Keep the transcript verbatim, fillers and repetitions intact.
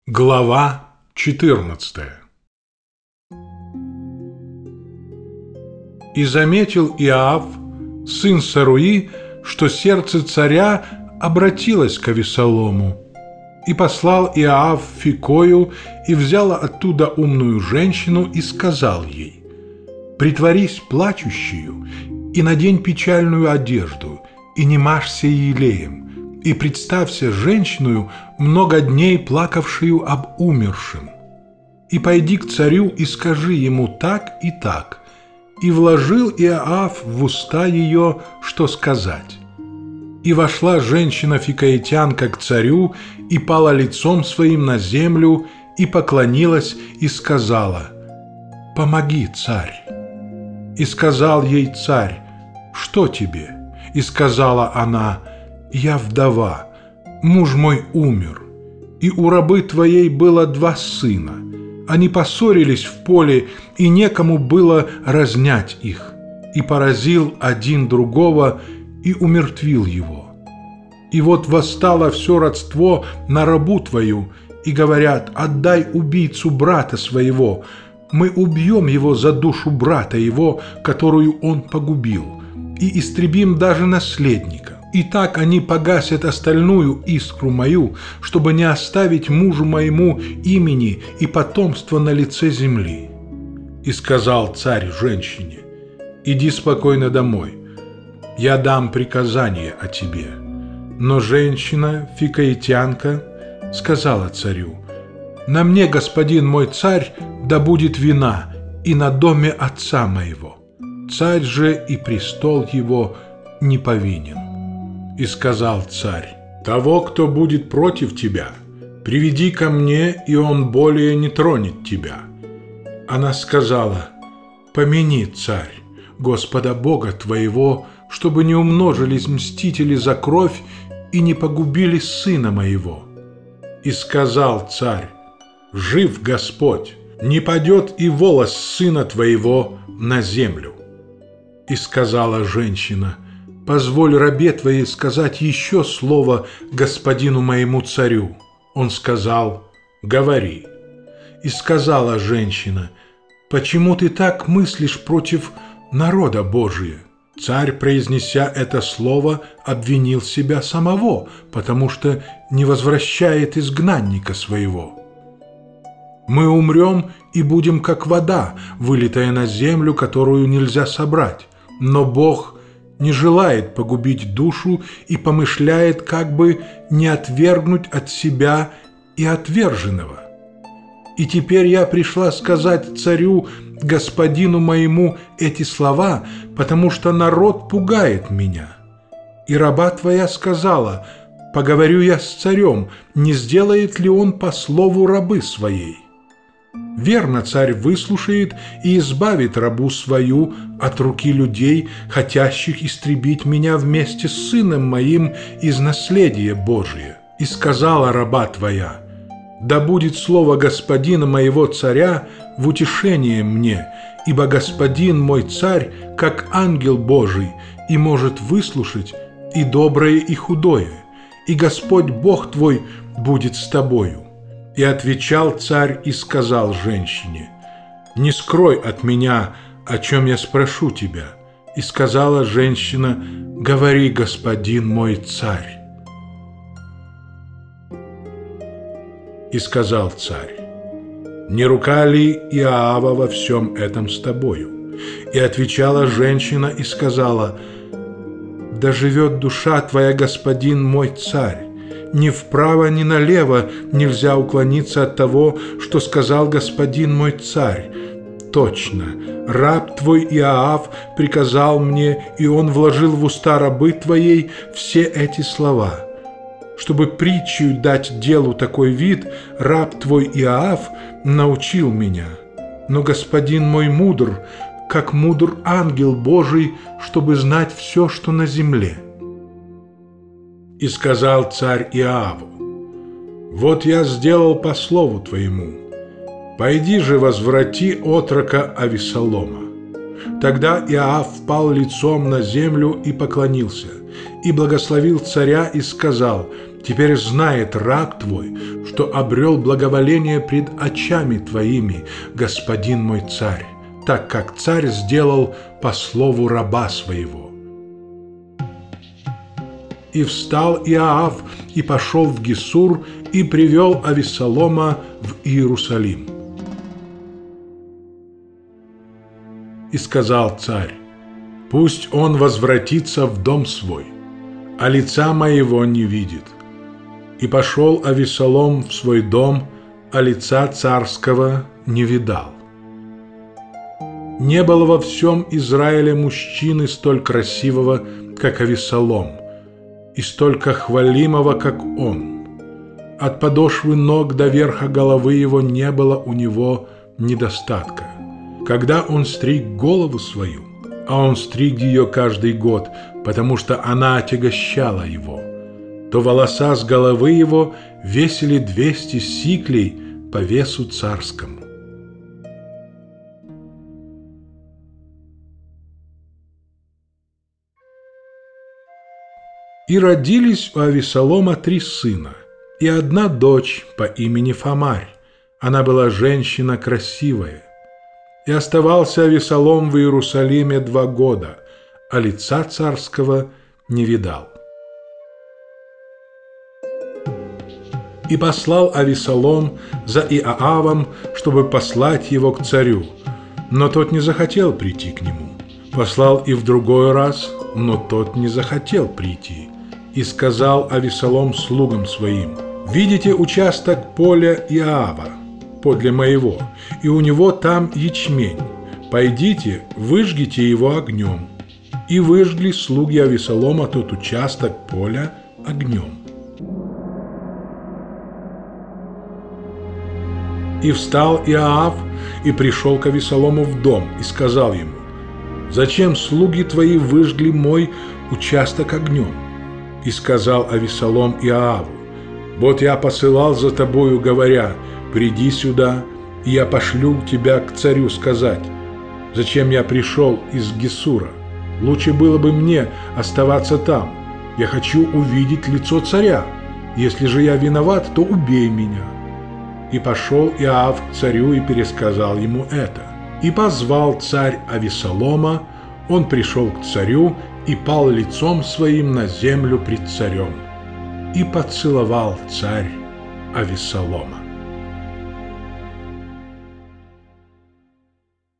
Глава четырнадцатая. И заметил Иоав, сын Саруи, что сердце царя обратилось к Авессалому. И послал Иоав Фикою, и взял оттуда умную женщину, и сказал ей: «Притворись плачущую, и надень печальную одежду, и не мажься елеем, и представься женщиною, много дней плакавшую об умершем. И пойди к царю, и скажи ему так и так». И вложил Иоав в уста ее, что сказать. И вошла женщина-фикаитянка к царю, и пала лицом своим на землю, и поклонилась, и сказала: «Помоги, царь». И сказал ей царь: «Что тебе?» И сказала она: «Я вдова, муж мой умер, и у рабы твоей было два сына. Они поссорились в поле, и некому было разнять их. И поразил один другого, и умертвил его. И вот восстало все родство на рабу твою, и говорят: отдай убийцу брата своего, мы убьем его за душу брата его, которую он погубил, и истребим даже наследника. И так они погасят остальную искру мою, чтобы не оставить мужу моему имени и потомства на лице земли». И сказал царь женщине: «Иди спокойно домой, я дам приказание о тебе». Но женщина, фикаитянка, сказала царю: «На мне, господин мой царь, да будет вина, и на доме отца моего. Царь же и престол его не повинен». И сказал царь: «Того, кто будет против тебя, приведи ко мне, и он более не тронет тебя». Она сказала: «Помяни, царь, Господа Бога твоего, чтобы не умножились мстители за кровь и не погубили сына моего». И сказал царь: «Жив Господь, не падет и волос сына твоего на землю». И сказала женщина: «Позволь рабе твоей сказать еще слово господину моему царю». Он сказал: «Говори». И сказала женщина: «Почему ты так мыслишь против народа Божия?» Царь, произнеся это слово, обвинил себя самого, потому что не возвращает изгнанника своего. «Мы умрем и будем как вода, вылитая на землю, которую нельзя собрать. Но Бог не желает погубить душу и помышляет, как бы не отвергнуть от себя и отверженного. И теперь я пришла сказать царю, господину моему, эти слова, потому что народ пугает меня. И раба твоя сказала: поговорю я с царем, не сделает ли он по слову рабы своей. Верно, царь выслушает и избавит рабу свою от руки людей, хотящих истребить меня вместе с сыном моим из наследия Божия. И сказала раба твоя: да будет слово господина моего царя в утешение мне, ибо господин мой царь, как ангел Божий, и может выслушать и доброе, и худое, и Господь Бог твой будет с тобою». И отвечал царь и сказал женщине: «Не скрой от меня, о чем я спрошу тебя». И сказала женщина: «Говори, господин мой царь». И сказал царь: «Не рука ли Иоава во всем этом с тобою?» И отвечала женщина и сказала: «Да живет душа твоя, господин мой царь! Ни вправо, ни налево нельзя уклониться от того, что сказал господин мой царь. Точно, раб твой Иоав приказал мне, и он вложил в уста рабы твоей все эти слова. Чтобы притчей дать делу такой вид, раб твой Иоав научил меня. Но господин мой мудр, как мудр ангел Божий, чтобы знать все, что на земле». И сказал царь Иоаву: «Вот я сделал по слову твоему. Пойди же возврати отрока Авессалома». Тогда Иоав впал лицом на землю и поклонился, и благословил царя и сказал: Теперь знает раб твой, что обрел благоволение пред очами твоими, господин мой царь, так как царь сделал по слову раба своего». И встал Иоав и пошел в Гесур и привел Авессалома в Иерусалим. И сказал царь: «Пусть он возвратится в дом свой, а лица моего не видит». И пошел Авессалом в свой дом, а лица царского не видал. Не было во всем Израиле мужчины столь красивого, как Авессалом, и столько хвалимого, как он. От подошвы ног до верха головы его не было у него недостатка. Когда он стриг голову свою, а он стриг ее каждый год, потому что она отягощала его, то волоса с головы его весили двести сиклей по весу царскому. И родились у Авессалома три сына, и одна дочь по имени Фамарь. Она была женщина красивая. И оставался Авессалом в Иерусалиме два года, а лица царского не видал. И послал Авессалом за Иоавом, чтобы послать его к царю, но тот не захотел прийти к нему. Послал и в другой раз, но тот не захотел прийти. И сказал Авессалом слугам своим: «Видите участок поля Иоава подле моего, и у него там ячмень. Пойдите, выжгите его огнем». И выжгли слуги Авессалома тот участок поля огнем. И встал Иоав и пришел к Авессалому в дом и сказал ему: «Зачем слуги твои выжгли мой участок огнем?» И сказал Авессалом Иоаву: «Вот я посылал за тобою, говоря: приди сюда, и я пошлю тебя к царю сказать, зачем я пришел из Гесура. Лучше было бы мне оставаться там. Я хочу увидеть лицо царя. Если же я виноват, то убей меня». И пошел Иоав к царю и пересказал ему это. И позвал царь Авессалома, он пришел к царю и пал лицом своим на землю пред царем. И поцеловал царь Авессалома.